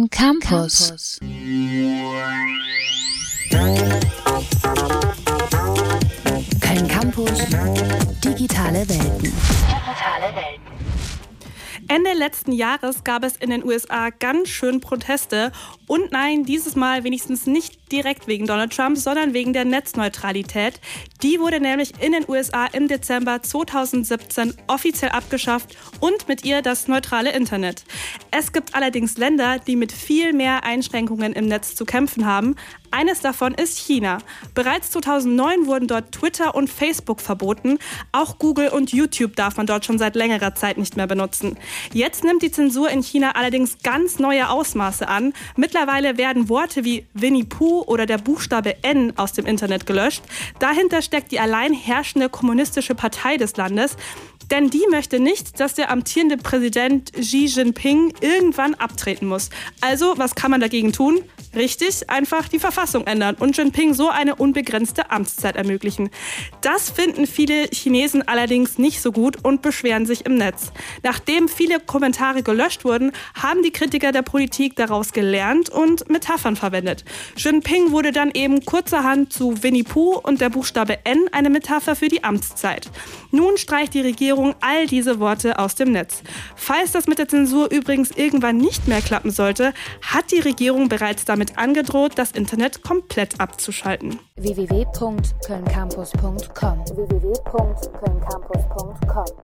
Köln Campus. Köln Campus. Digitale Welten. Ende letzten Jahres gab es in den USA ganz schön Proteste. Und nein, dieses Mal wenigstens nicht direkt wegen Donald Trump, sondern wegen der Netzneutralität. Die wurde nämlich in den USA im Dezember 2017 offiziell abgeschafft und mit ihr das neutrale Internet. Es gibt allerdings Länder, die mit viel mehr Einschränkungen im Netz zu kämpfen haben. Eines davon ist China. Bereits 2009 wurden dort Twitter und Facebook verboten. Auch Google und YouTube darf man dort schon seit längerer Zeit nicht mehr benutzen. Jetzt nimmt die Zensur in China allerdings ganz neue Ausmaße an. Mittlerweile werden Worte wie Winnie Pooh oder der Buchstabe N aus dem Internet gelöscht. Dahinter steckt die allein herrschende kommunistische Partei des Landes. Denn die möchte nicht, dass der amtierende Präsident Xi Jinping irgendwann abtreten muss. Also, was kann man dagegen tun? Richtig, einfach die Verfassung ändern und Jinping so eine unbegrenzte Amtszeit ermöglichen. Das finden viele Chinesen allerdings nicht so gut und beschweren sich im Netz. Nachdem viele Kommentare gelöscht wurden, haben die Kritiker der Politik daraus gelernt und Metaphern verwendet. Jinping wurde dann eben kurzerhand zu Winnie Pooh und der Buchstabe N eine Metapher für die Amtszeit. Nun streicht die Regierung all diese Worte aus dem Netz. Falls das mit der Zensur übrigens irgendwann nicht mehr klappen sollte, hat die Regierung bereits damit angedroht, das Internet komplett abzuschalten. www.kölncampus.com